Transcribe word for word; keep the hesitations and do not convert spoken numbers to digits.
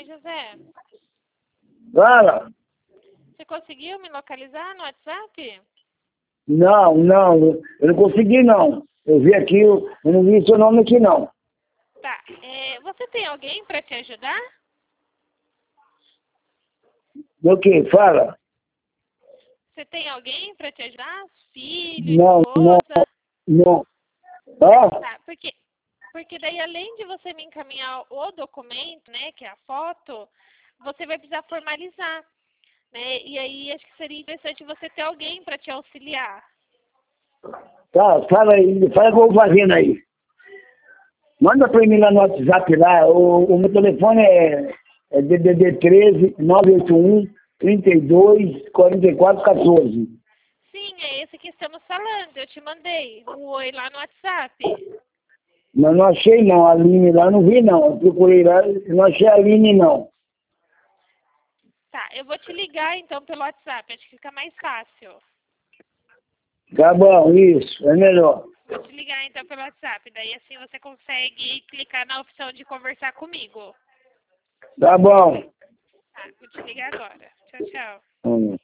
Oi, José. Fala. Você conseguiu me localizar no WhatsApp? Não, não, eu não consegui não. Eu vi aqui, eu eu não vi seu nome aqui não. Tá. É, você tem alguém para te ajudar? Do que? Fala. Você tem alguém para te ajudar? Filho, Não, não, esposa? não. Ó, Tá, porque, porque daí além de você me encaminhar o documento, né, que é a foto, você vai precisar formalizar, né? E aí acho que seria interessante você ter alguém para te auxiliar. tá, fala aí, fala o que eu vou fazendo aí. Manda pra mim lá no WhatsApp lá, o, o meu telefone é, é D D D treze, nove oito um, trinta e dois, quarenta e quatro, quatorze. Sim, é esse que estamos falando. Eu te mandei um oi lá no WhatsApp. Mas não achei não, a Aline lá, não vi não. Eu procurei lá, não achei a Aline não. Tá, eu vou te ligar então pelo WhatsApp, acho que fica mais fácil. Tá bom, isso, é melhor. Vou te ligar então pelo WhatsApp, daí assim você consegue clicar na opção de conversar comigo. Tá bom. Tá, vou te ligar agora. Tchau, tchau. Hum.